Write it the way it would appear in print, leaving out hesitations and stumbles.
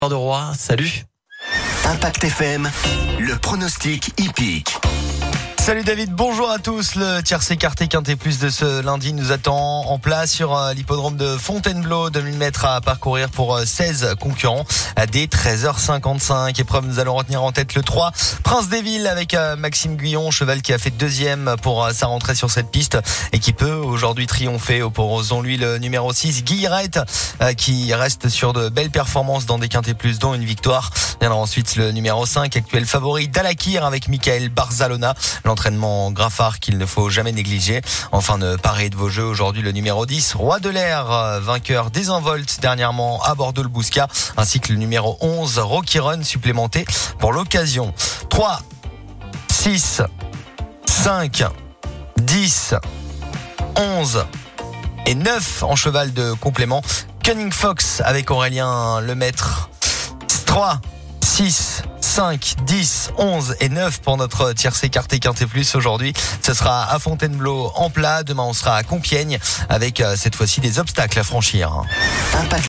de Roi, salut. Impact FM, le pronostic hippique. Salut David, bonjour à tous. Le tiercé quarté quinté plus de ce lundi nous attend en place sur l'hippodrome de Fontainebleau. 2000 mètres à parcourir pour 16 concurrents dès 13h55. Épreuve, nous allons retenir en tête le 3, Prince des Villes avec Maxime Guyon, cheval qui a fait deuxième pour sa rentrée sur cette piste et qui peut aujourd'hui triompher. Opposons-lui le numéro 6, Guillerette, qui reste sur de belles performances dans des quintés plus, dont une victoire. Viendra ensuite le numéro 5, actuel favori Dalakir avec Michael Barzalona. L'entraînement Graffard qu'il ne faut jamais négliger. Enfin, ne parez de vos jeux aujourd'hui le numéro 10, Roi de l'air, vainqueur désinvolte dernièrement à Bordeaux-le-Bouscat, ainsi que le numéro 11, Rocky Run, supplémenté pour l'occasion. 3, 6, 5, 10, 11 et 9 en cheval de complément. Cunning Fox avec Aurélien Lemaître. 3, 6, 5, 10, 11 et 9 pour notre tiercé quarté quinté plus aujourd'hui. Ce sera à Fontainebleau en plat. Demain, on sera à Compiègne avec cette fois-ci des obstacles à franchir. Impact